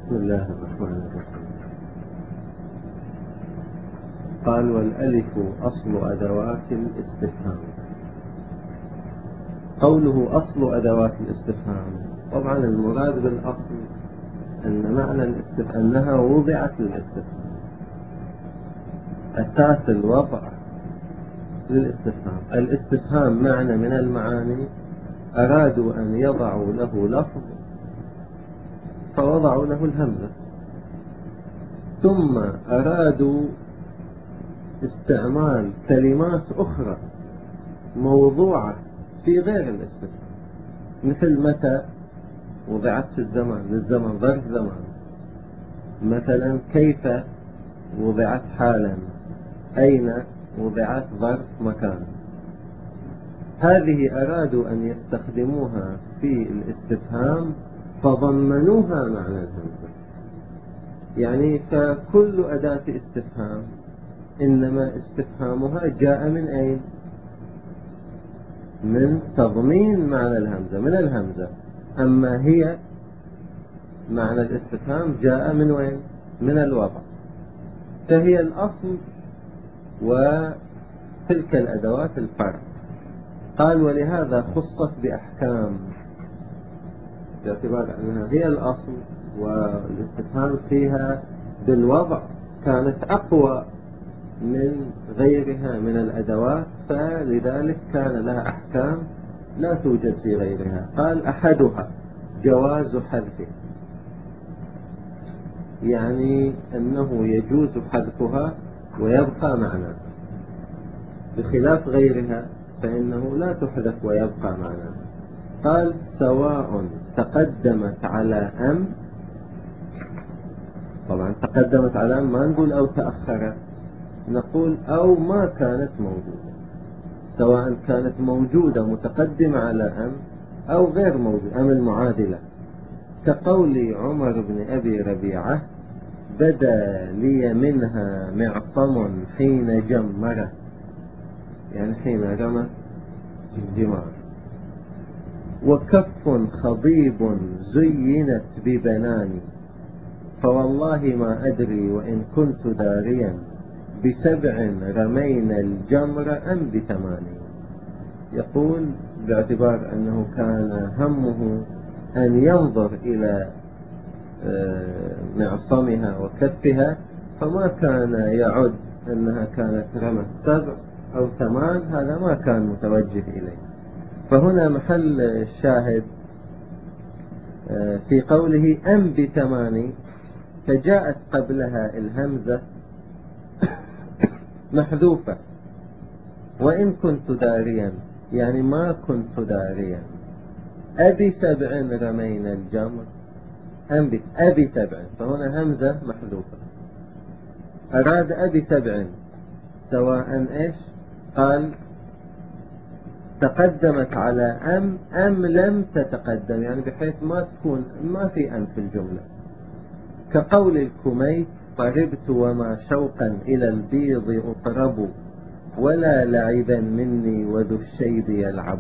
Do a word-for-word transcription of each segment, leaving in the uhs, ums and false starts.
بسم الله الرحمن الرحيم. قال: والألف أصل أدوات الاستفهام. قوله أصل أدوات الاستفهام، طبعا المراد بالأصل أن معنى الاستفهام أنها وضعت للاستفهام، أساس الوضع للاستفهام. الاستفهام معنى من المعاني، أرادوا أن يضعوا له لفظ فوضعوا له الهمزة، ثم أرادوا استعمال كلمات أخرى موضوعة في غير الاستفهام، مثل متى وضعت في الزمان للزمن ظرف زمان، مثلا كيف وضعت حالا، أين وضعت ظرف مكان. هذه أرادوا أن يستخدموها في الاستفهام فضمنوها معنى الهمزة. يعني فكل أداة استفهام إنما استفهامها جاء من أين؟ من تضمين معنى الهمزة، من الهمزة. أما هي معنى الاستفهام جاء من وين؟ من الوضع. فهي الأصل وتلك الأدوات الفرع. قال: ولهذا خصت بأحكام، باعتبار أنها هي الأصل والاستفهام فيها بالوضع كانت أقوى من غيرها من الأدوات، فلذلك كان لها أحكام لا توجد في غيرها. قال: أحدها جواز حذفها، يعني أنه يجوز حذفها ويبقى معناها، بخلاف غيرها فإنه لا تحذف ويبقى معناها. قال: سواء تقدمت على أم، طبعا تقدمت على أم ما نقول أو تأخرت، نقول أو ما كانت موجودة، سواء كانت موجودة متقدمة على أم أو غير موجودة، أم المعادلة، كقول عمر بن أبي ربيعة: بدا لي منها معصم حين جمرت، يعني حين رمت الجمار. وكف خضيب زينت ببناني، فوالله ما أدري وإن كنت داريا بسبع رمينا الجمر أم بثماني. يقول باعتبار أنه كان همه أن ينظر إلى معصمها وكفها، فما كان يعد أنها كانت رمت سبع أو ثمان، هذا ما كان متوجه إليه. فهنا محل الشاهد في قوله أم بثماني، فجاءت قبلها الهمزة محذوفة، وإن كنت داريا يعني ما كنت داريا، أبي سبع رمينا الجمر، أم أبي سبع، فهنا همزة محذوفة، أراد أبي سبع سواء إيش؟ قال تقدمت على أم أم لم تتقدم، يعني بحيث ما تكون ما في أم في الجملة، كقول الكميت: طربت وما شوقا إلى البيض أطرب، ولا لعبا مني وذو الشيب يلعب.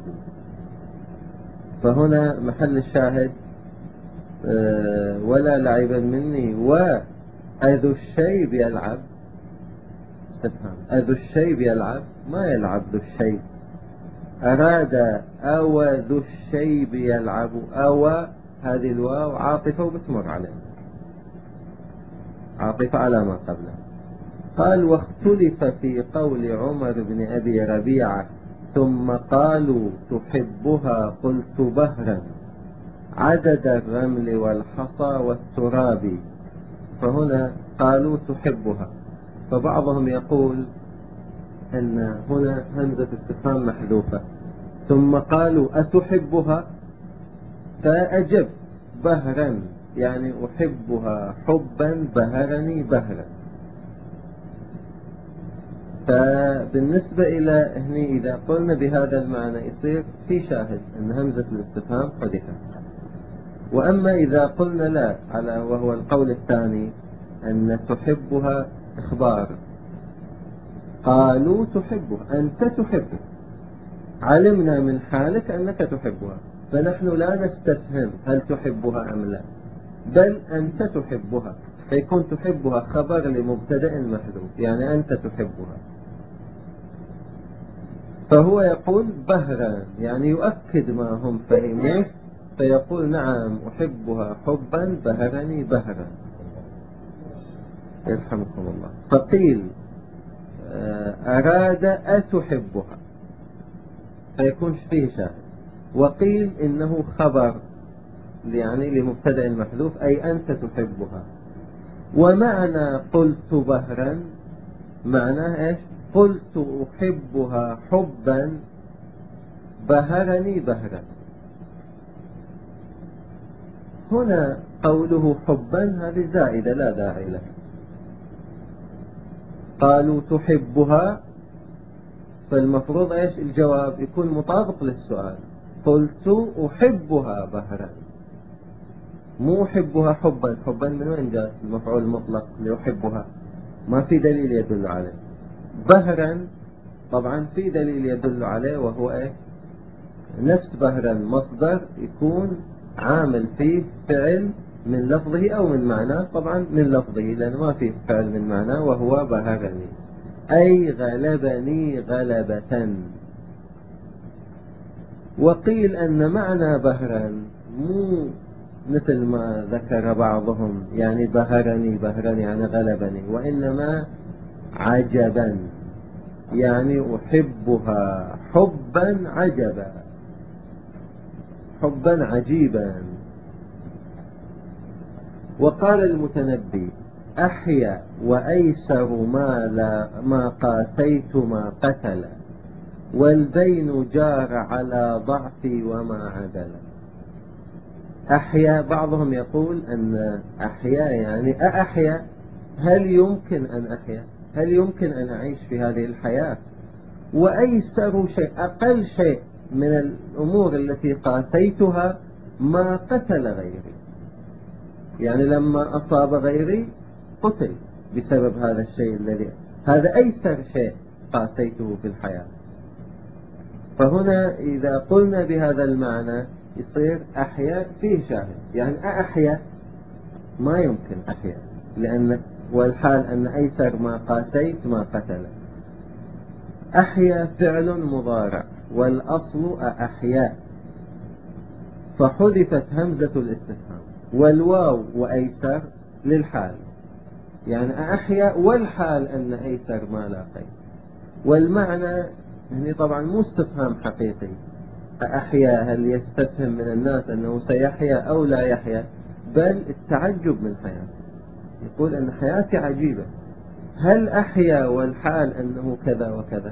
فهنا محل الشاهد أه ولا لعبا مني وأذو الشيب يلعب، استفهام. أذو الشيب يلعب، ما يلعب ذو الشيب. أراد أو ذو الشيب يلعب، أو هذه الواو عاطفة وبتمر عليه، عاطفة على ما قبله. قال: واختلف في قول عمر بن أبي ربيعة: ثم قالوا تحبها قلت بهرا عدد الرمل والحصى والتراب. فهنا قالوا تحبها، فبعضهم يقول أن هنا همزة استفهام محذوفة، ثم قالوا أتحبها، فأجبت بهرا يعني أحبها حبا بهرني بهرا. فبالنسبة إلى هني إذا قلنا بهذا المعنى يصير في شاهد أن همزة الاستفهام حذفت. وأما إذا قلنا لا، على وهو القول الثاني أن تحبها إخبار، قالوا تحبها، أنت تحبها، علمنا من حالك أنك تحبها، فنحن لا نستفهم هل تحبها أم لا، بل أنت تحبها، فيكون تحبها خبر لمبتدأ محذوف، يعني أنت تحبها. فهو يقول بهرا، يعني يؤكد ما هم فهموه، فيقول نعم أحبها حبا بهرني بهرا. يرحمكم الله. فقيل أراد أتحبها، فيكون فيه شاهد. وقيل إنه خبر يعني لمبتدأ محذوف، أي أنت تحبها. ومعنى قلت بهرا معناه إيش؟ قلت أحبها حبا بهرني بهرا. هنا قوله حبا هذه زائدة لا داعي لها. قالوا تحبها، فالمفروض إيش الجواب يكون مطابق للسؤال. قلت أحبها بهرا، مو أحبها حبا. حبا من وين جاء المفعول المطلق لأحبها؟ ما في دليل يدل عليه. بهرا طبعا في دليل يدل عليه، وهو إيه؟ نفس بهرا مصدر يكون عامل فيه فعل من لفظه أو من معناه. طبعا من لفظه لأنه ما فيه فعل من معناه، وهو بهرني أي غلبني غلبة. وقيل أن معنى بهرا مو مثل ما ذكر بعضهم، يعني بهرني بهرني يعني غلبني، وإنما عجبا، يعني أحبها حبا عجبا، حبا عجيبا. وقال المتنبي أحيا وأيسر ما, لا ما قاسيت ما قتل، والبين جار على ضعفي وما عدل. أحيا بعضهم يقول أن أحيا يعني أأحيا، هل يمكن أن أحيا؟ هل يمكن أن أعيش في هذه الحياة؟ وأيسر شيء، أقل شيء من الأمور التي قاسيتها ما قتل غيري، يعني لما أصاب غيري قتل بسبب هذا الشيء الذي، هذا أيسر شيء قاسيته في الحياة. فهنا إذا قلنا بهذا المعنى يصير أحيا فيه شاهد، يعني أحيا ما يمكن أحيا، لأن والحال أن أيسر ما قاسيت ما قتل. أحيا فعل مضارع والأصل أحيا، فحذفت همزة الاستفهام، والواو وأيسر للحال، يعني أحيا والحال أن أيسر ما لاقيت. والمعنى هنا طبعا مو استفهام حقيقي، أحيا هل يستفهم من الناس أنه سيحيا أو لا يحيا، بل التعجب من حياته، يقول أن حياتي عجيبة، هل أحيا والحال أنه كذا وكذا.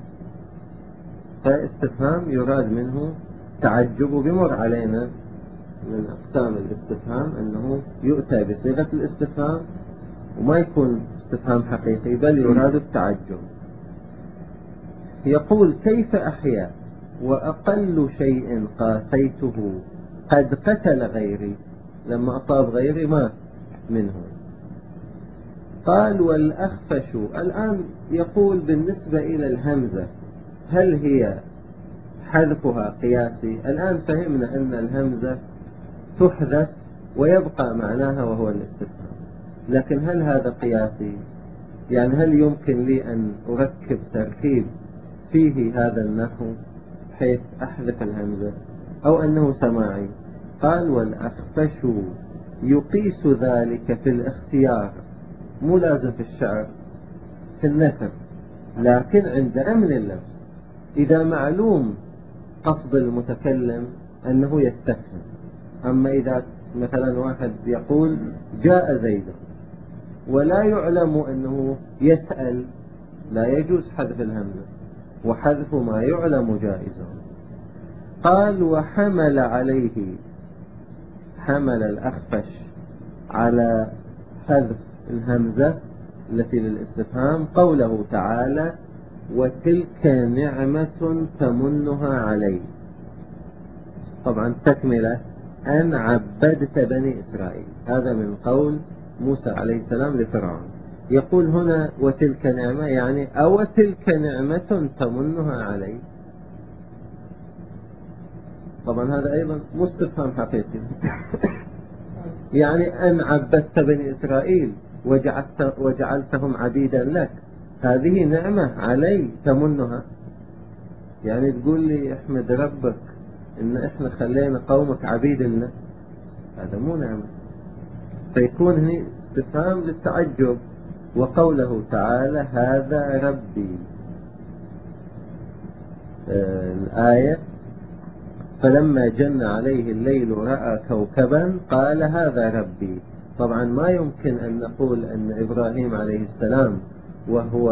فاستفهام يراد منه تعجب. وبمر علينا من أقسام الاستفهام أنه يؤتى بصيغة الاستفهام وما يكون استفهام حقيقي بل يراد التعجب. يقول كيف أحيا وأقل شيء قاسيته قد قتل غيري، لما أصاب غيري مات منه. قال والأخفش، الآن يقول بالنسبة إلى الهمزة هل هي حذفها قياسي؟ الآن فهمنا أن الهمزة تحذف ويبقى معناها وهو الاستفهام، لكن هل هذا قياسي؟ يعني هل يمكن لي أن أركب تركيب فيه هذا النحو حيث أحذف الهمزة، أو أنه سماعي؟ قال والأخفش يقيس ذلك في الاختيار، مو لازم في الشعر، في النثر، لكن عند أمن اللبس، إذا معلوم قصد المتكلم أنه يستفهم. أما إذا مثلا واحد يقول جاء زيد ولا يعلم أنه يسأل، لا يجوز حذف الهمزة، وحذف ما يعلم جائز. قال وحمل عليه، حمل الأخفش على حذف الهمزة التي للاستفهام قوله تعالى وتلك نعمة تمنها علي. طبعا تكملة أن عبدت بني إسرائيل، هذا من قول موسى عليه السلام لفرعون. يقول هنا وتلك نعمة، يعني أو تلك نعمة تمنها علي. طبعا هذا أيضا مستفهام حقيقي يعني أن عبدت بني إسرائيل وجعلت وجعلتهم عبيدا لك، هذه نعمة علي تمنها. يعني تقول لي احمد ربك إن إحنا خلينا قومك عبيد لنا، هذا مو نعمة. فيكون هنا استفهام للتعجب. وقوله تعالى هذا ربي، آه الآية فلما جن عليه الليل رأى كوكبا قال هذا ربي. طبعا ما يمكن أن نقول أن إبراهيم عليه السلام وهو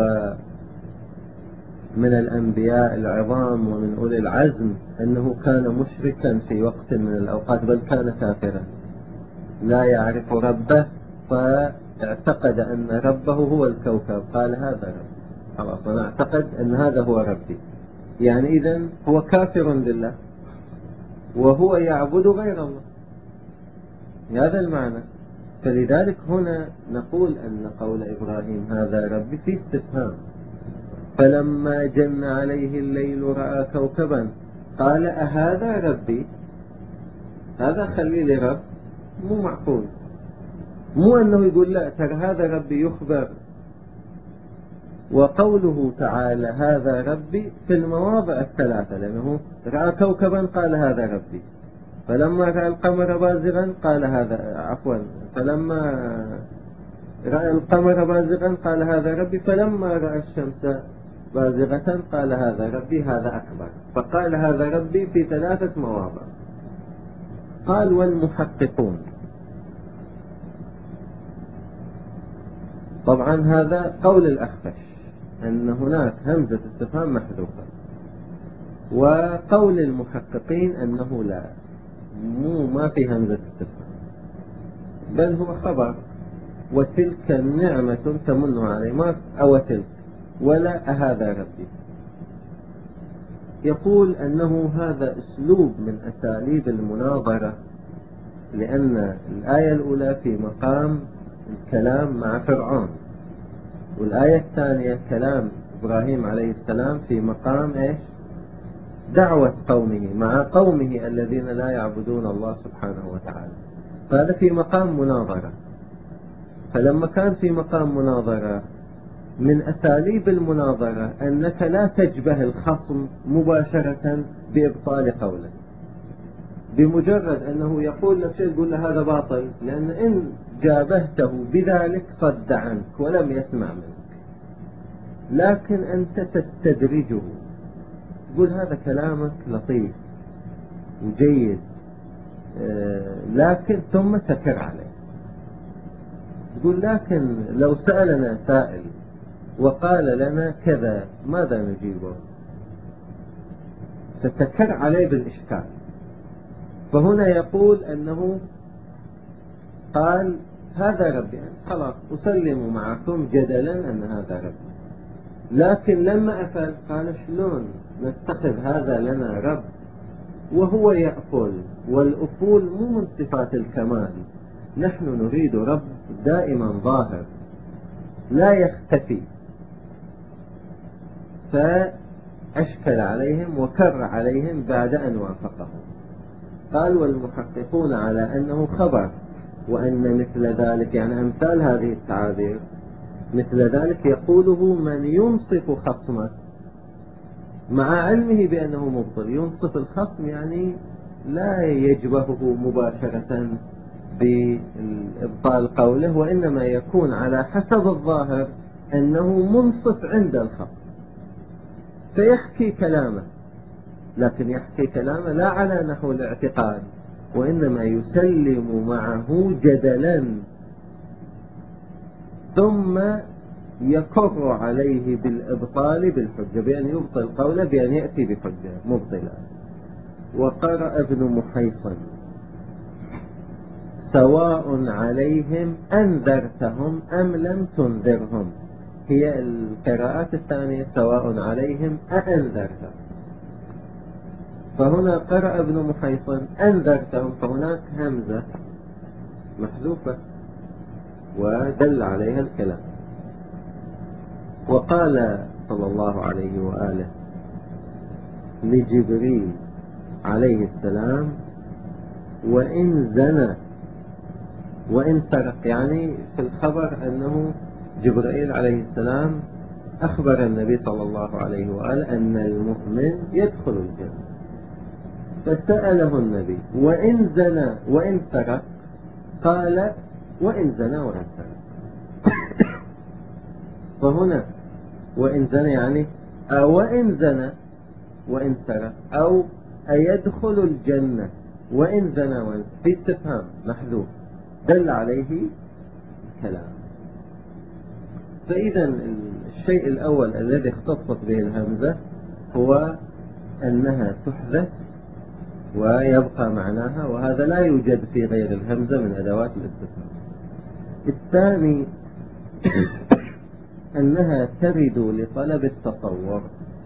من الأنبياء العظام ومن أولي العزم أنه كان مشركا في وقت من الأوقات، بل كان كافرا لا يعرف ربه، فاعتقد أن ربه هو الكوكب، قال هذا ربي، خلاص أنا أعتقد أن هذا هو ربي. يعني إذن هو كافر بالله وهو يعبد غير الله، هذا المعنى. فلذلك هنا نقول أن قول إبراهيم هذا ربي في استفهام. فلما جن عليه الليل رأى كوكبا قال أهذا ربي، هذا خلي لي رب، مو معقول. مو أنه يقول لا ترى هذا ربي يخبر. وقوله تعالى هذا ربي في المواضع الثلاثة، لأنه رأى كوكبا قال هذا ربي، فلما رأى القمر بازغا قال هذا، عفوا فلما رأى القمر بازغا قال هذا ربي، فلما رأى الشمس بازغة قال هذا ربي، هذا أكبر. فقال هذا ربي في ثلاثة مواضع. قال والمحققون، طبعا هذا قول الأخفش أن هناك همزة استفهام محذوفة، وقول المحققين أنه لا، مو ما في همزة استفهام، بل هو خبر. وتلك النعمة تمنها علي، ما أو تلك ولا أهذا ربي. يقول أنه هذا أسلوب من أساليب المناظرة، لأن الآية الأولى في مقام الكلام مع فرعون، والآية الثانية كلام إبراهيم عليه السلام في مقام إيش؟ دعوة قومه مع قومه الذين لا يعبدون الله سبحانه وتعالى. فهذا في مقام مناظرة. فلما كان في مقام مناظرة، من أساليب المناظرة أنك لا تجبه الخصم مباشرة بإبطال قوله. بمجرد أنه يقول لك شيء تقول له هذا باطل، لأن إن جابهته بذلك صد عنك ولم يسمع منك. لكن أنت تستدرجه، تقول هذا كلامك لطيف وجيد، لكن ثم تكر عليه. تقول لكن لو سألنا سائل وقال لنا كذا ماذا نجيبه؟ فتكر عليه بالإشكال. فهنا يقول أنه قال هذا ربي، خلاص أسلم معكم جدلا أن هذا ربي. لكن لما أفل قال شلون نتخذ هذا لنا رب وهو يأفل؟ والأفول مو من صفات الكمال. نحن نريد رب دائما ظاهر لا يختفي. فأشكل عليهم وكر عليهم بعد أن وافقهم. قال والمحققون على أنه خبر، وأن مثل ذلك يعني أمثال هذه التعابير مثل ذلك يقوله من ينصف خصمه مع علمه بأنه مبطل. ينصف الخصم يعني لا يجبهه مباشرة بإبطال قوله، وإنما يكون على حسب الظاهر أنه منصف عند الخصم، فيحكي كلامه، لكن يحكي كلامه لا على نحو الاعتقاد، وإنما يسلم معه جدلا، ثم يكر عليه بالإبطال بالحجة، بأن يبطل قوله بأن يأتي بحجة مبطلة. وقرأ ابن محيصن سواء عليهم أنذرتهم أم لم تنذرهم. هي القراءات الثانية سواء عليهم أأنذرتهم. فهنا قرأ ابن محيصن أنذرتهم، فهناك همزة محذوفة ودل عليها الكلام. وقال صلى الله عليه وآله لجبريل عليه السلام وإن زنى وإن سرق، يعني في الخبر أنه جبرائيل عليه السلام أخبر النبي صلى الله عليه وآله أن المؤمن يدخل الجنة، فسأله النبي وإن زنى وإن سرق؟ قال وإن زنى وإن سرق. فهنا وإن زنى يعني أو وإن زنى وإن سرق، أو أيدخل الجنة وإن زنى وإن سرق، في استفهام محذوف دل عليه الكلام. فإذا الشيء الأول الذي اختصت به الهمزة هو أنها تحذف ويبقى معناها، وهذا لا يوجد في غير الهمزة من أدوات الاستفهام. الثاني أنها ترد لطلب التصور.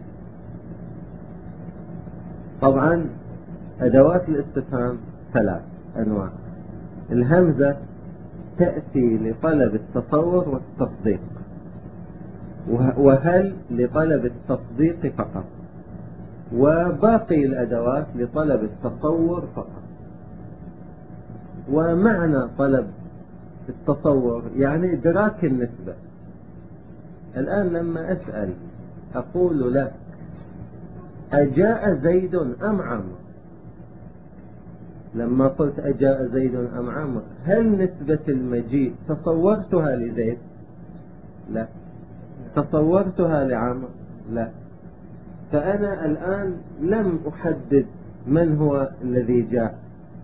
طبعا أدوات الاستفهام ثلاث أنواع. الهمزة تأتي لطلب التصور والتصديق، وهل لطلب التصديق فقط، وباقي الأدوات لطلب التصور فقط. ومعنى طلب التصور يعني إدراك النسبة. الآن لما أسأل أقول لك أجاء زيد أم عمرو، لما قلت أجاء زيد أم عمرو هل نسبة المجيء تصورتها لزيد؟ لا. تصورتها لعمرو؟ لا. فأنا الآن لم أحدد من هو الذي جاء،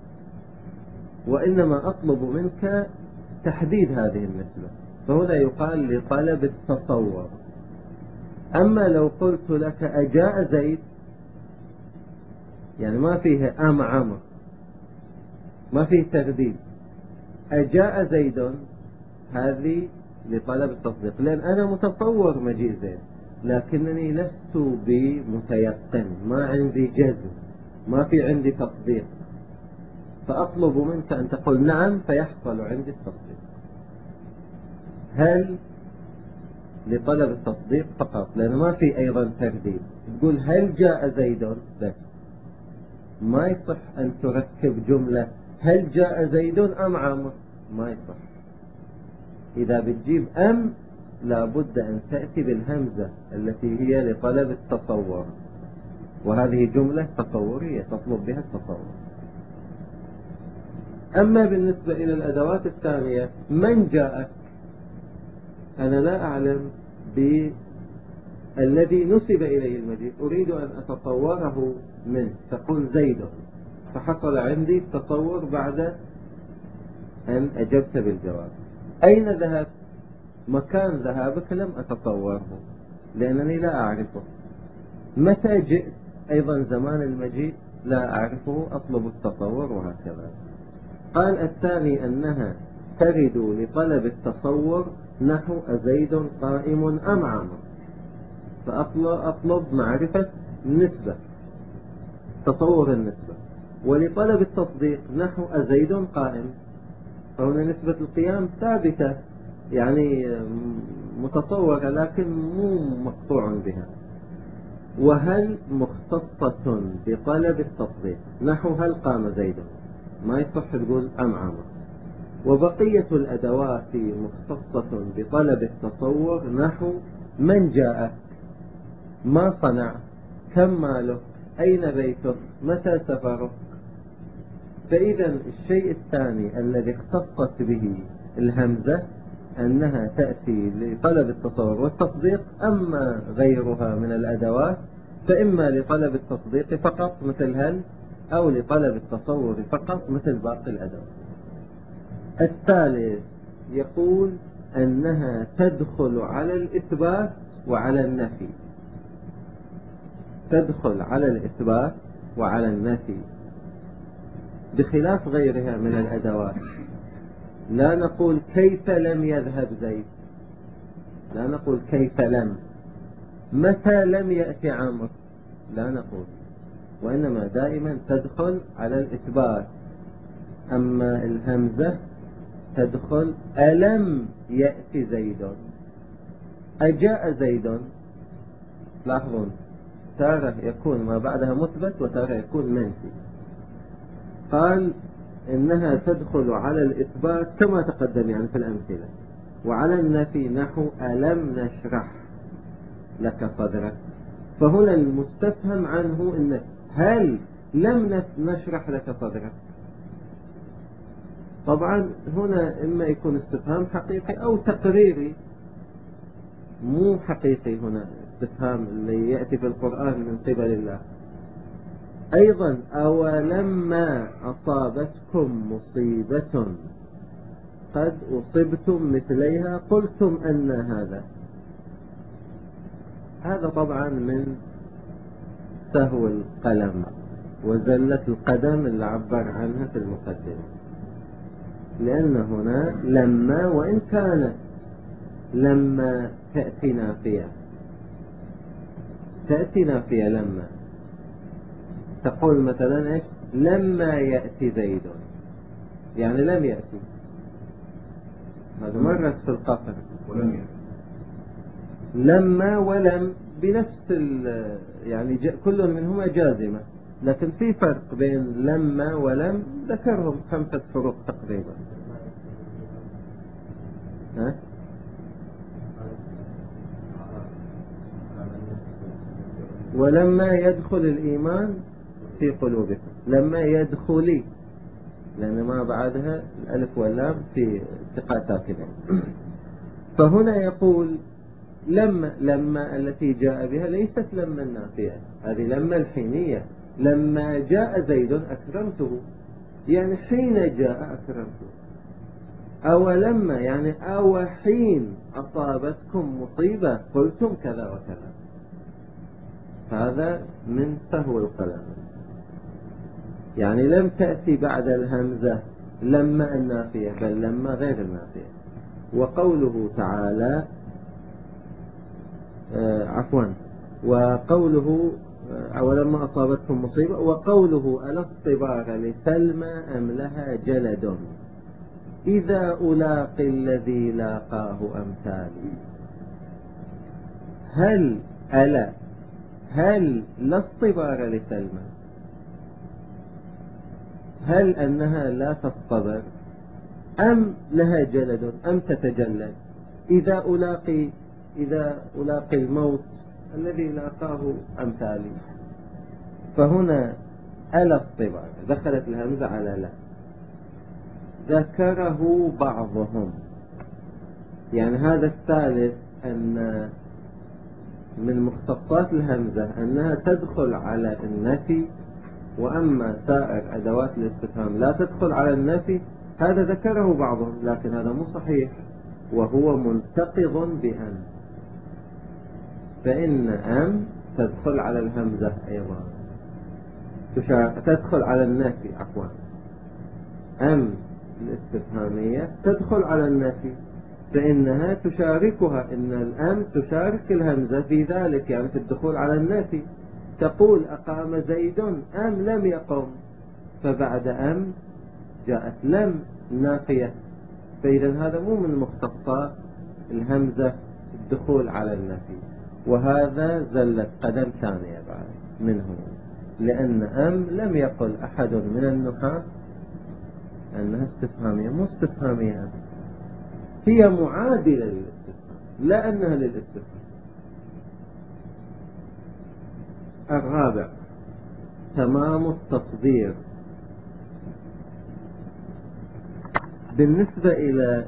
وإنما أطلب منك تحديد هذه النسبة، فهنا يقال لطلب التصور. أما لو قلت لك أجاء زيد، يعني ما فيه أم عمرو، ما فيه ترديد، أجاء زيد، هذه لطلب التصديق، لأن أنا متصور مجيء زيد لكنني لست بمتيقن، ما عندي جزم، ما في عندي تصديق، فأطلب منك أن تقول نعم فيحصل عندي التصديق. هل لطلب التصديق فقط، لأنه ما في أيضا ترديد. تقول هل جاء زيد بس، ما يصح أن تركب جملة هل جاء زيد أم عمرو، ما يصح. إذا بتجيب أم لابد أن تأتي بالهمزة التي هي لطلب التصور، وهذه جملة تصورية تطلب بها التصور. أما بالنسبة إلى الأدوات الثانية، من جاءك، أنا لا أعلم بالذي نسب إليه المجيء، أريد أن أتصوره منه. تقول زيد، فحصل عندي تصور بعد أن أجبت بالجواب. أين ذهبت؟ مكان ذهابك لم أتصوره لأنني لا أعرفه. متى جئت؟ أيضا زمان المجيء لا أعرفه، أطلب التصور، وهكذا. قال الثاني أنها ترد لطلب التصور، نحو أزيد قائم أم عمرو، فأطلب معرفة النسبة، تصور النسبة. ولطلب التصديق نحو أزيد قائم، فهنا نسبة القيام ثابتة، يعني متصورة لكن مو مقطوع بها. وهل مختصة بطلب التصديق، نحو هل قام زيد، ما يصح تقول أم عمرو. وبقية الأدوات مختصة بطلب التصور، نحو من جاء، ما صنع، كم ماله، أين بيته، متى سفره. فإذا الشيء الثاني الذي اختصت به الهمزة أنها تأتي لطلب التصور والتصديق. أما غيرها من الأدوات فإما لطلب التصديق فقط مثل هل، أو لطلب التصور فقط مثل باقي الأدوات. الثالث يقول أنها تدخل على الإثبات وعلى النفي، تدخل على الإثبات وعلى النفي بخلاف غيرها من الأدوات. لا نقول كيف لم يذهب زيد، لا نقول كيف لم. متى لم يأتي عمرو، لا نقول، وإنما دائما تدخل على الإثبات. أما الهمزة تدخل ألم يأتي زيد، أجاء زيد. لاحظون تارة يكون ما بعدها مثبت وتارة يكون منفي. قال إنها تدخل على الإثبات كما تقدم يعني في الأمثلة، وعلى النفي نحو ألم نشرح لك صدرك. فهنا المستفهم عنه إن هل لم نشرح لك صدرك؟ طبعا هنا إما يكون استفهام حقيقي أو تقريري، مو حقيقي. هنا استفهام اللي يأتي في القرآن من قبل الله. أيضا أولما أصابتكم مصيبة قد أصبتم مثليها قلتم أن هذا. هذا طبعا من سهو القلم وزلة القدم اللي عبر عنها في المقدمة، لأن هنا لما وإن كانت لما تأتي نافية، تأتي نافية لما تقول مثلا إيش؟ لما يأتي زيد، يعني لم يأتي. هذا مرت في القصر ولم يأتي. لما ولم بنفس يعني كل منهما جازمة، لكن في فرق بين لما ولم ذكرهم خمسة فروق تقريبا. ها؟ ولما يدخل الإيمان في قلوبكم، لما يدخلي، لأن ما بعدها الألف واللام في التقاء ساكنين. فهنا يقول لما لما التي جاء بها ليست لما النافية، هذه لما الحينية. لما جاء زيد أكرمته، يعني حين جاء أكرمته. أو لما يعني أو حين أصابتكم مصيبة قلتم كذا وكذا. هذا من سهو القلم، يعني لم تأتي بعد الهمزة لما النافية، بل لما غير النافية. وقوله تعالى آه عفوا وقوله آه أولما أصابتكم مصيبة، وقوله ألا اصطبار لسلمى أم لها جلد إذا ألاقي الذي لاقاه أمثالي. هل ألا هل لا اصطبار لسلمى، هل أنها لا تصطبر أم لها جلد أم تتجلد إذا ألاقي إذا ألاقي الموت الذي لاقاه أمثالي. فهنا ألا اصطبار دخلت الهمزة على لا، ذكره بعضهم، يعني هذا الثالث أن من مختصات الهمزة أنها تدخل على النفي، وأما سائر أدوات الاستفهام لا تدخل على النفي. هذا ذكره بعضهم، لكن هذا مو صحيح، وهو منتقض بأن، فإن أم تدخل على الهمزة أيضا، تدخل على النفي عفوا. أم الاستفهامية تدخل على النفي، فإنها تشاركها، إن الأم تشارك الهمزة في ذلك، يعني في الدخول على النفي. تقول أقام زيد أم لم يقم، فبعد أم جاءت لم نافية. فإذا هذا مو من مختصات الهمزة الدخول على النفي، وهذا زلت قدم ثانية بعد منه، لأن أم لم يقل أحد من النحاة أنها استفهامية. مو استفهامية أم، هي معادلة للاستفهام، لا أنها للاستفهام. الرابع تمام التصدير. بالنسبة إلى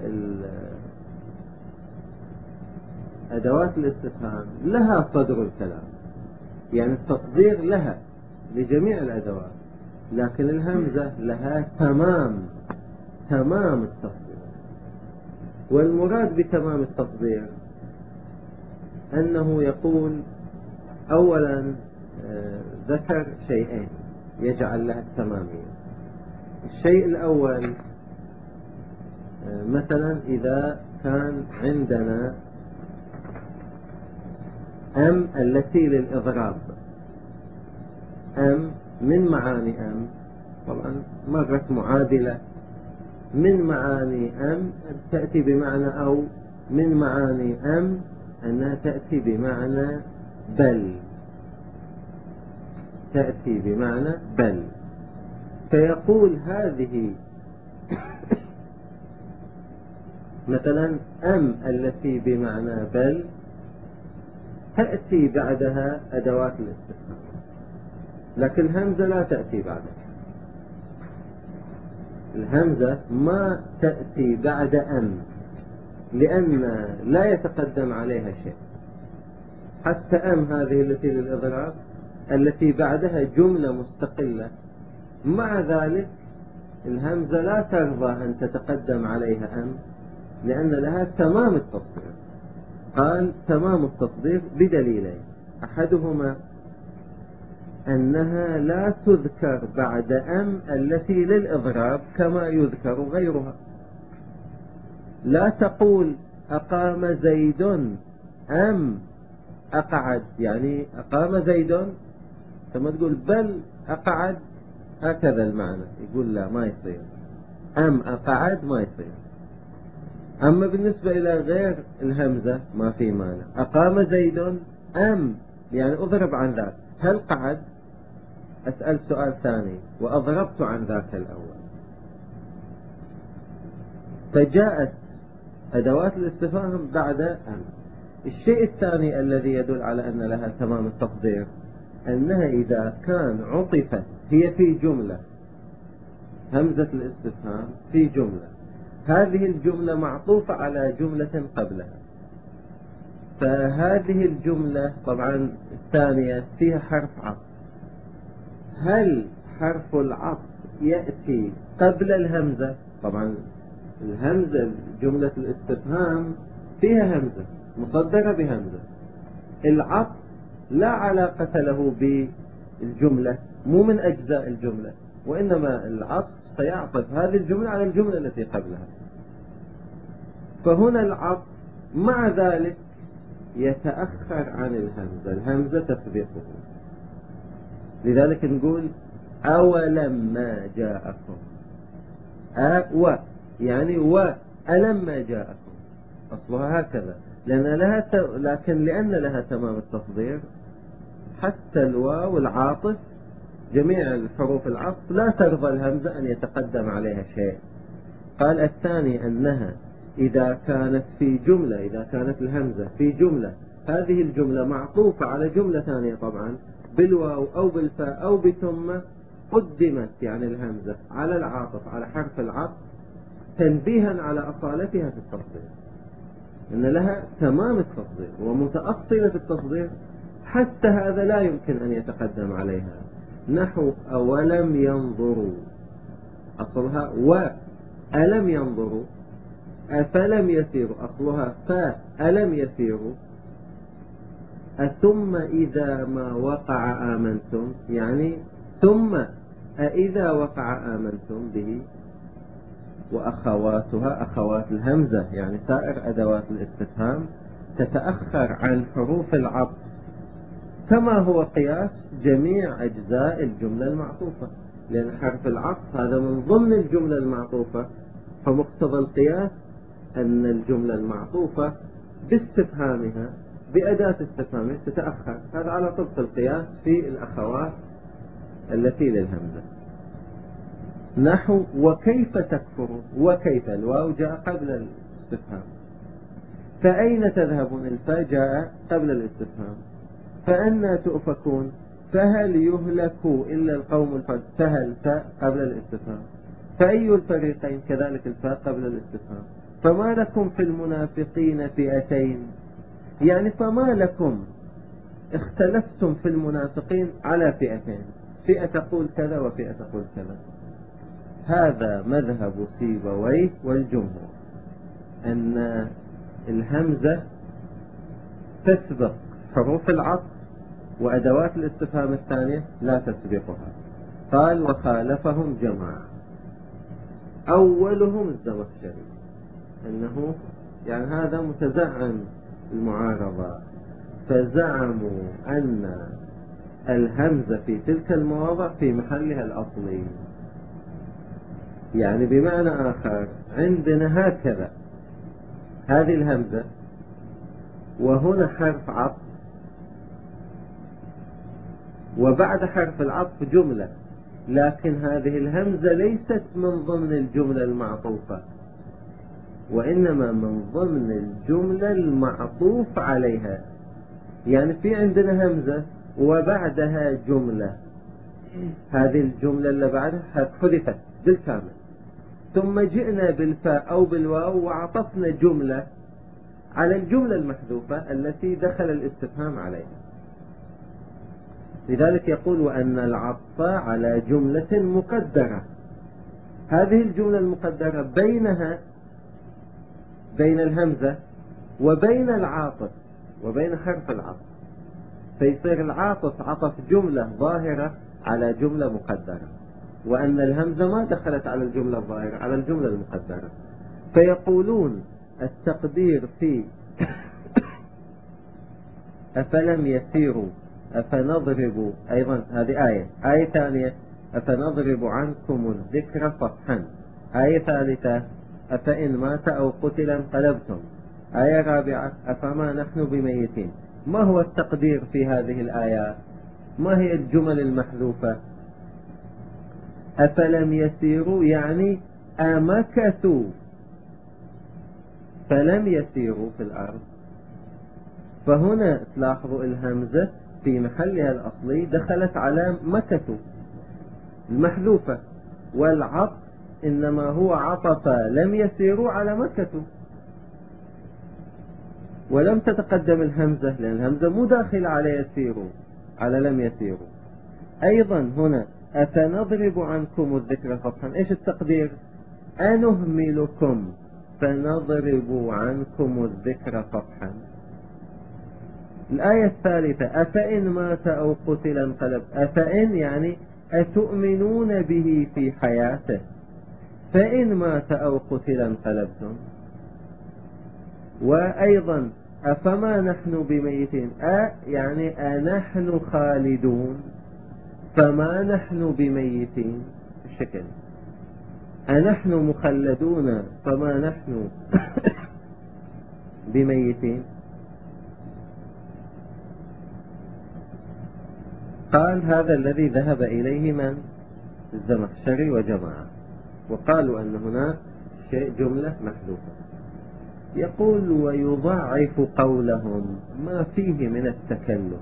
أدوات الاستفهام لها صدر الكلام، يعني التصدير لها لجميع الأدوات، لكن الهمزة لها تمام تمام التصدير. والمراد بتمام التصدير أنه يقول أولا آه ذكر شيئين يجعل لها التمامية. الشيء الأول آه مثلا إذا كان عندنا أم التي للإضراب، أم من معاني أم طبعا مرت معادلة، من معاني أم تأتي بمعنى أو، من معاني أم أنها تأتي بمعنى بل، تأتي بمعنى بل. فيقول هذه مثلا أم التي بمعنى بل تأتي بعدها أدوات الاستفهام، لكن الهمزة لا تأتي بعدها. الهمزة ما تأتي بعد أم، لأن لا يتقدم عليها شيء. حتى أم هذه التي للإضراب التي بعدها جملة مستقلة، مع ذلك الهمزة لا ترضى أن تتقدم عليها أم، لأن لها تمام التصدير. قال تمام التصدير بدليلين: أحدهما أنها لا تذكر بعد أم التي للإضراب كما يذكر غيرها. لا تقول أقام زيد أم أقعد، يعني أقام زيد ثم تقول بل أقعد، هكذا المعنى. يقول لا، ما يصير. أم أقعد ما يصير. أما بالنسبة إلى غير الهمزة ما في مانع. أقام زيد أم، يعني أضرب عن ذاك. هل قعد؟ أسأل سؤال ثاني وأضربت عن ذاك الأول. فجاءت أدوات الاستفهام بعد أم. الشيء الثاني الذي يدل على أن لها تمام التصدير أنها إذا كان عطفت، هي في جملة، همزة الاستفهام في جملة، هذه الجملة معطوفة على جملة قبلها، فهذه الجملة طبعا الثانية فيها حرف عطف. هل حرف العطف يأتي قبل الهمزة؟ طبعا الهمزة جملة الاستفهام فيها همزة مصدرة بهمزة. العطف لا علاقة له بالجملة، مو من أجزاء الجملة، وإنما العطف سيعطف هذه الجملة على الجملة التي قبلها. فهنا العطف مع ذلك يتأخر عن الهمزة، الهمزة تسبقه. لذلك نقول أولما جاءكم، أو يعني وألما جاءكم، أصلها هكذا، لأن لها ت... لكن لأن لها تمام التصدير، حتى الواو العاطف جميع الحروف العطف لا ترضى الهمزة أن يتقدم عليها شيء. قال الثاني أنها إذا كانت في جملة، إذا كانت الهمزة في جملة، هذه الجملة معطوفة على جملة ثانية طبعا بالواو أو بالفاء أو بثم، قدمت يعني الهمزة على العاطف، على حرف العطف، تنبيها على أصالتها في التصدير، إن لها تمام التصدير ومتأصلة في التصدير، حتى هذا لا يمكن أن يتقدم عليها. نحو أولم ينظروا، أصلها وألم ينظروا، أفلم يسيروا، أصلها فألم يسيروا، أثم إذا ما وقع آمنتم، يعني ثم أإذا وقع آمنتم به، وأخواتها أخوات الهمزة يعني سائر أدوات الاستفهام تتأخر عن حروف العطف كما هو قياس جميع أجزاء الجملة المعطوفة، لأن حرف العطف هذا من ضمن الجملة المعطوفة، فمقتضى القياس أن الجملة المعطوفة باستفهامها بأداة استفهامها تتأخر. هذا على طبق القياس في الأخوات التي للهمزة. نحو وكيف تكفرون، وكيف الواو جاء قبل الاستفهام، فأين تذهبون الفاء جاء قبل الاستفهام، فأنا تؤفكون، فهل يهلك إلا القوم الفاسقون، فهل فاء قبل الاستفهام، فأي الفريقين كذلك الفاء قبل الاستفهام، فما لكم في المنافقين فئتين، يعني فما لكم اختلفتم في المنافقين على فئتين، فئة تقول كذا وفئة تقول كذا. هذا مذهب سيبويه والجمهور، أن الهمزة تسبق حروف العطف وأدوات الاستفهام الثانية لا تسبقها. قال وخالفهم جماعة، أولهم الزمخشري، أنه يعني هذا متزعم المعارضة، فزعموا أن الهمزة في تلك المواضع في محلها الأصلي، يعني بمعنى آخر عندنا هكذا هذه الهمزة وهنا حرف عطف، وبعد حرف العطف جملة، لكن هذه الهمزة ليست من ضمن الجملة المعطوفة، وإنما من ضمن الجملة المعطوف عليها. يعني في عندنا همزة وبعدها جملة، هذه الجملة اللي بعدها حذفت بالكامل، ثم جئنا بالفاء أو بالواو وعطفنا جملة على الجملة المحذوفة التي دخل الاستفهام عليها. لذلك يقول وأن العطف على جملة مقدرة، هذه الجملة المقدرة بينها بين الهمزة وبين العاطف وبين حرف العطف، فيصير العاطف عطف جملة ظاهرة على جملة مقدرة، وأن الهمزة ما دخلت على الجملة الظاهرة، على الجملة المقدرة. فيقولون التقدير في أفلم يسيروا أفنضرب، أيضا هذه آية آية ثانية أفنضرب عنكم الذكر صفحا، آية ثالثة أفإن مات أو قتل انقلبتم، آية رابعة أفما نحن بميتين. ما هو التقدير في هذه الآيات؟ ما هي الجمل المحذوفة؟ أفلم يسيروا يعني أمكثوا، فلم يسيروا في الأرض. فهنا تلاحظوا الهمزة في محلها الأصلي دخلت على مكثوا المحذوفة، والعطف إنما هو عطف لم يسيروا على مكثوا، ولم تتقدم الهمزة لأن الهمزة مو داخلة على يسيروا، على لم يسيروا. أيضا هنا أفنضرب عنكم الذكر صفحا، إيش التقدير؟ أنهملكم فنضرب عنكم الذكر صفحا. الآية الثالثة أفإن مات أو قتل انقلب، أفإن يعني أتؤمنون به في حياته، فإن مات أو قتل انقلبتم. وأيضا أفما نحن بميتين، أ يعني أنحن خالدون، فما نحن بميتين الشكل، أنحن مخلدون فما نحن بميتين. قال هذا الذي ذهب إليه من؟ الزمخشري وجماعة، وقالوا أن هناك شيء جملة محذوفة. يقول ويضعف قولهم ما فيه من التكلف،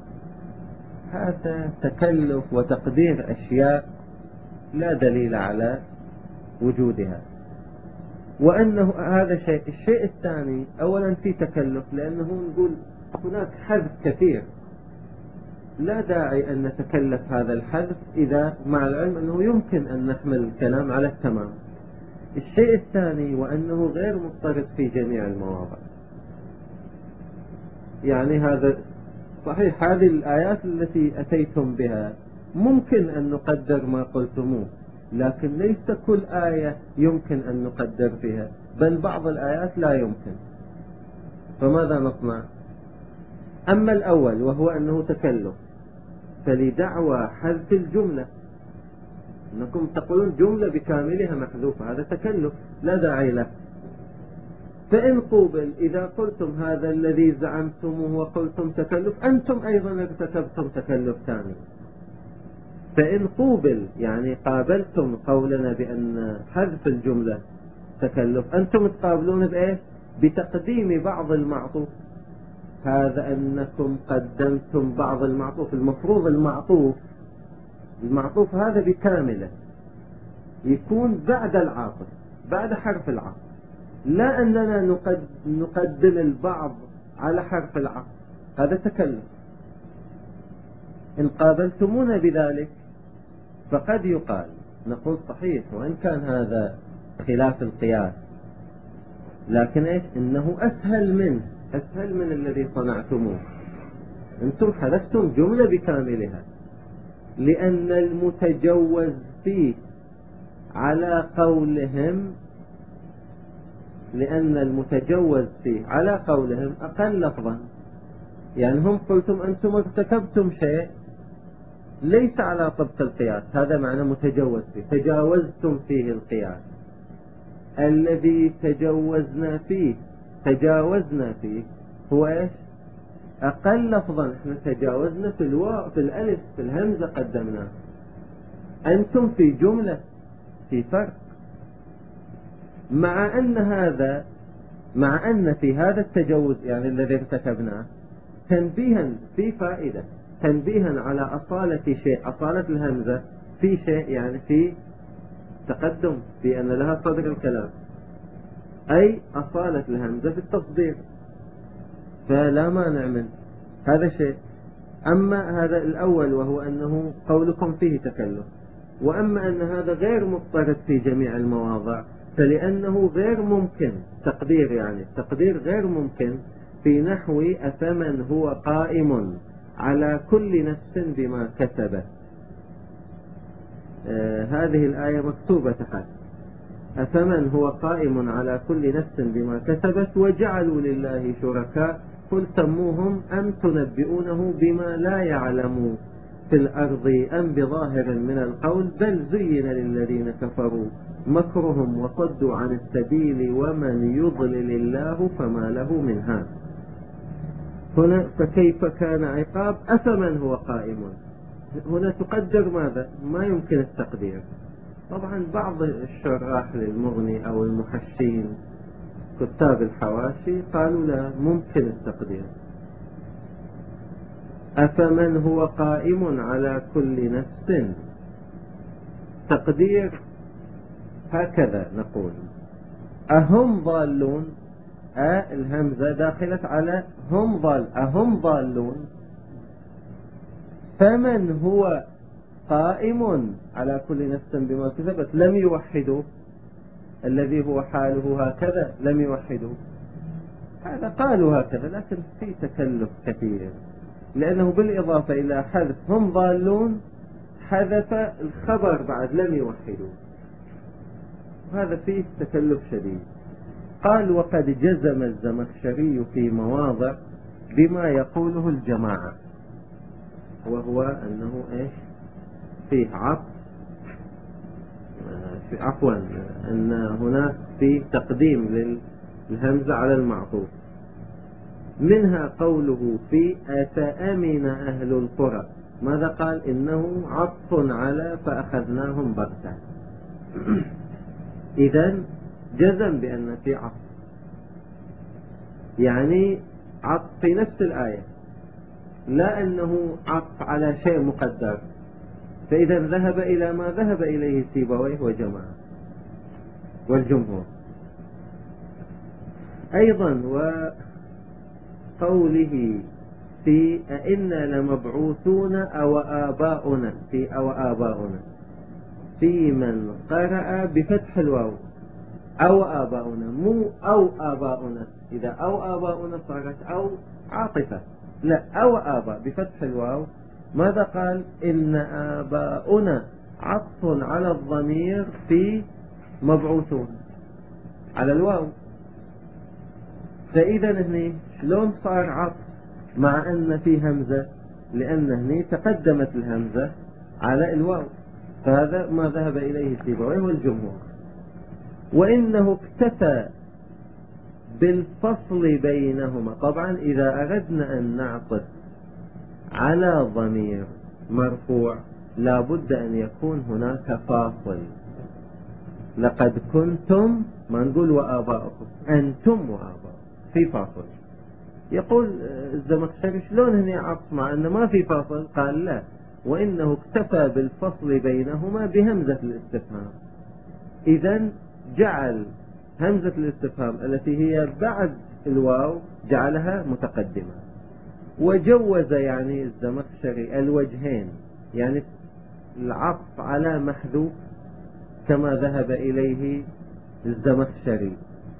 هذا تكلف وتقدير أشياء لا دليل على وجودها، وأنه هذا شيء. الشيء الثاني أولا في تكلف لأنه نقول هناك حذف كثير، لا داعي أن نتكلف هذا الحذف إذا مع العلم أنه يمكن أن نحمل الكلام على التمام. الشيء الثاني وأنه غير مضطرد في جميع المواضع. يعني هذا صحيح، هذه الآيات التي أتيتم بها ممكن أن نقدر ما قلتموه، لكن ليس كل آية يمكن أن نقدر فيها، بل بعض الآيات لا يمكن. فماذا نصنع؟ أما الأول وهو أنه تكلف، فلدعوى حذف الجملة، أنكم تقولون جملة بكاملها محذوفة، هذا تكلف لا داعي له. فإن قوبل إذا قلتم هذا الذي زعمتموه وقلتم تكلف، أنتم أيضا ارتكبتم تكلف ثاني. فإن قوبل يعني قابلتم قولنا بأن حذف الجملة تكلف، أنتم تقابلون بإيش؟ بتقديم بعض المعطوف، هذا أنكم قدمتم بعض المعطوف. المفروض المعطوف المعطوف هذا بكامله يكون بعد العاطف، بعد حرف العطف، لا أننا نقدم البعض على حرف العطف، هذا تكلف. إن قابلتمونا بذلك فقد يقال، نقول صحيح وإن كان هذا خلاف القياس، لكن إيش؟ إنه أسهل منه، أسهل من الذي صنعتموه. أنتم حذفتم جملة بكاملها، لأن المتجوز فيه على قولهم لأن المتجوز فيه على قولهم أقل لفظا. يعني هم قلتم أنتم ارتكبتم شيء ليس على طبق القياس، هذا معنى متجوز فيه، تجاوزتم فيه القياس. الذي تجوزنا فيه تجاوزنا فيه هو إيش؟ أقل لفظا. احنا تجاوزنا في الواو، في الألف، في الهمزة قدمناه. أنتم في جملة، في فرق. مع أن هذا مع أن في هذا التجوز يعني الذي ارتكبناه تنبيها في فائدة، تنبيها على أصالة شيء، أصالة الهمزة في شيء، يعني في تقدم في أن لها صدر الكلام، أي أصالة الهمزة في التصدير، فلا مانع من هذا شيء. أما هذا الأول وهو أنه قولكم فيه تكلف، وأما أن هذا غير مضطرد في جميع المواضع، فلأنه غير ممكن تقدير، يعني تقدير غير ممكن في نحو أفمن هو قائم على كل نفس بما كسبت. آه هذه الآية مكتوبة تحت، أفمن هو قائم على كل نفس بما كسبت وجعلوا لله شركاء قل سموهم أم تنبئونه بما لا يعلم في الأرض أم بظاهر من القول بل زين للذين كفروا مكرهم وصدوا عن السبيل ومن يضلل الله فما له من هاد. هنا فكيف كان عقاب أفمن هو قائم، هنا تقدر ماذا؟ ما يمكن التقدير. طبعا بعض الشراح للمغني أو المحشين كتاب الحواشي قالوا لا، ممكن التقدير. أفمن هو قائم على كل نفس، تقدير هكذا نقول أهم ضالون، أ الهمزة داخلة على هم ضال، أهم ضالون، فمن هو قائم على كل نفس بما كسبت لم يوحدوا، الذي هو حاله هكذا لم يوحدوا. هذا قالوا هكذا، لكن في تكلف كثير، لأنه بالإضافة إلى حذف هم ضالون حذف الخبر بعد لم يوحدوا، هذا فيه تكلف شديد. قال وقد جزم الزمخشري في مواضع بما يقوله الجماعة، وهو أنه إيش فيه عطف، في عفوا أن هناك في تقديم للهمزة على المعطوف، منها قوله في أفأمن أهل القرى، ماذا قال؟ إنه عطف على فأخذناهم بغتة. إذن جزم بأن في عطف، يعني عطف في نفس الآية، لا أنه عطف على شيء مقدر. فإذا ذهب إلى ما ذهب إليه سيبويه وجماعة والجمهور. أيضا وقوله في أئنا لمبعوثون أو آباؤنا، في أو آباؤنا، في من قرأ بفتح الواو، أو آباؤنا، مو أو آباؤنا، إذا أو آباؤنا صارت أو عاطفة، لا أو آباء بفتح الواو. ماذا قال؟ إن آباؤنا عطف على الضمير في مبعوثون على الواو، فإذا هني شلون صار عطف مع أن في همزة؟ لأن هني تقدمت الهمزة على الواو، فهذا ما ذهب إليه سيبويه والجمهور. وإنه اكتفى بالفصل بينهما. طبعا إذا أردنا أن نعطف على ضمير مرفوع لا بد أن يكون هناك فاصل، لقد كنتم، ما نقول وآباؤكم، أنتم وآباؤكم، في فاصل. يقول الزمخشري شلون هنا عطف مع أنه ما في فاصل؟ قال لا، وإنه اكتفى بالفصل بينهما بهمزة الاستفهام، إذن جعل همزة الاستفهام التي هي بعد الواو جعلها متقدمة، وجوز يعني الزمخشري الوجهين، يعني العطف على محذوف كما ذهب إليه الزمخشري،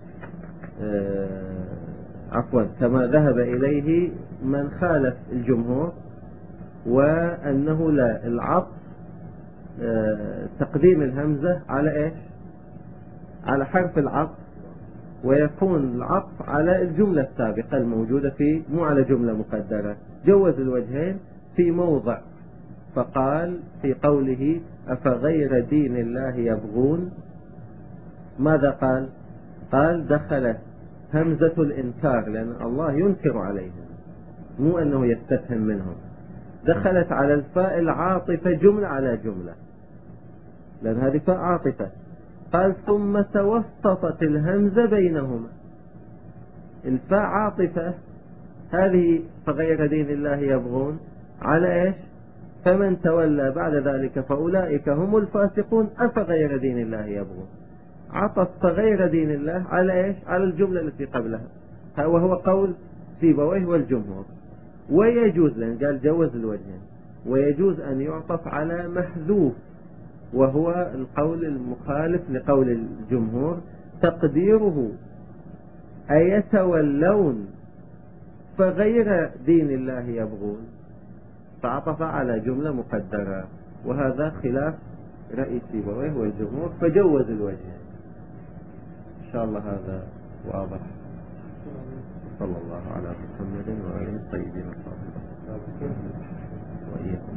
آه عفوا كما ذهب إليه من خالف الجمهور، وأنه لا، العطف آه تقديم الهمزة على إيش؟ على حرف العطف، ويكون العطف على الجملة السابقة الموجودة في، مو على جملة مقدرة. جوز الوجهين في موضع، فقال في قوله أفغير دين الله يبغون، ماذا قال؟ قال دخلت همزة الإنكار، لأن الله ينكر عليهم، مو أنه يستفهم منهم، دخلت على الفاء العاطفة جملة على جملة، لأن هذه فاء عاطفة. قال ثم توسطت الهمزة بينهما. الفاء عاطفة هذه فغير دين الله يبغون على إيش؟ فمن تولى بعد ذلك فأولئك هم الفاسقون أفغير دين الله يبغون. عطف فغير دين الله على إيش؟ على الجملة التي قبلها، وهو قول سيبويه والجمهور. ويجوز، لأن قال جوز الوجهين، ويجوز أن يعطف على محذوف وهو القول المخالف لقول الجمهور، تقديره أيتولون فغير دين الله يبغون، فعطف على جملة مقدرة، وهذا خلاف رأي سيبويه والجمهور، فجوز الوجهين. إن شاء الله هذا واضح. صلى الله على محمد وآله الطيبين الطاهرين وإياكم.